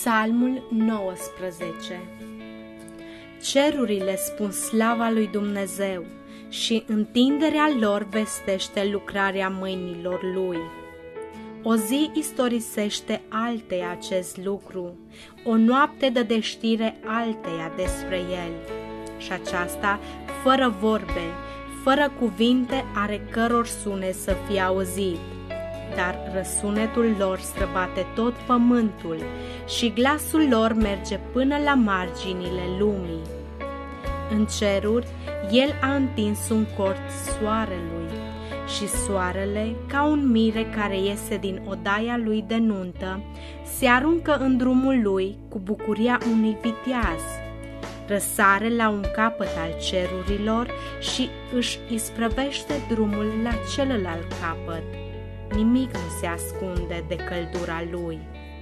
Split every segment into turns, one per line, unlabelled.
Psalmul 19. Cerurile spun slava lui Dumnezeu și întinderea lor vestește lucrarea mâinilor lui. O zi istorisește alteia acest lucru, o noapte dă de știre alteia despre el. Și aceasta fără vorbe, fără cuvinte are căror sunet să fie auzit. Dar răsunetul lor străbate tot pământul și glasul lor merge până la marginile lumii. În ceruri, el a întins un cort soarelui și soarele, ca un mire care iese din odaia lui de nuntă, se aruncă în drumul lui cu bucuria unui viteaz. Răsare la un capăt al cerurilor și își isprăvește drumul la celălalt capăt. Nimic nu se ascunde de căldura lui.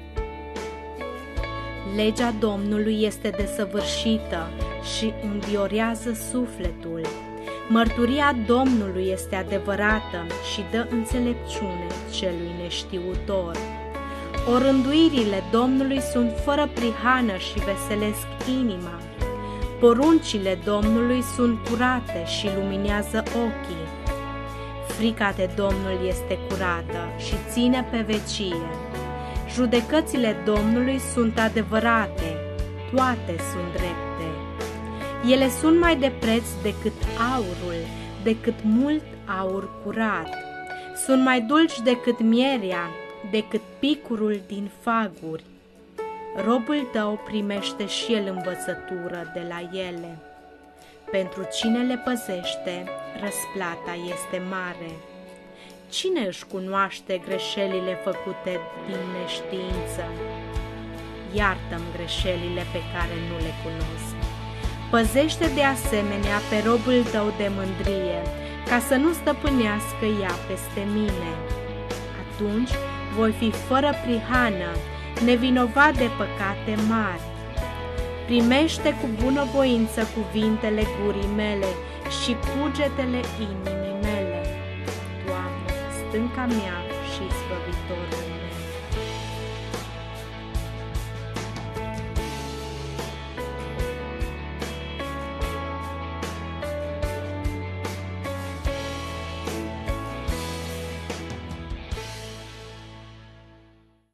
Legea Domnului este desăvârșită și înviorează sufletul. Mărturia Domnului este adevărată și dă înțelepciune celui neștiutor. Orânduirile Domnului sunt fără prihană și veselesc inima. Poruncile Domnului sunt curate și luminează ochii. Frica de Domnul este curată și ține pe vecie. Judecățile Domnului sunt adevărate, toate sunt drepte. Ele sunt mai de preț decât aurul, decât mult aur curat. Sunt mai dulci decât mierea, decât picurul din faguri. Robul tău primește și el învățătură de la ele. Pentru cine le păzește, răsplata este mare. Cine își cunoaște greșelile făcute din neștiință? Iartă-mi greșelile pe care nu le cunosc. Păzește de asemenea pe robul tău de mândrie, ca să nu stăpânească ea peste mine. Atunci voi fi fără prihană, nevinovat de păcate mari. Primește cu bunăvoință cuvintele gurii mele și cugetele inimii mele. Doamne, stânca mea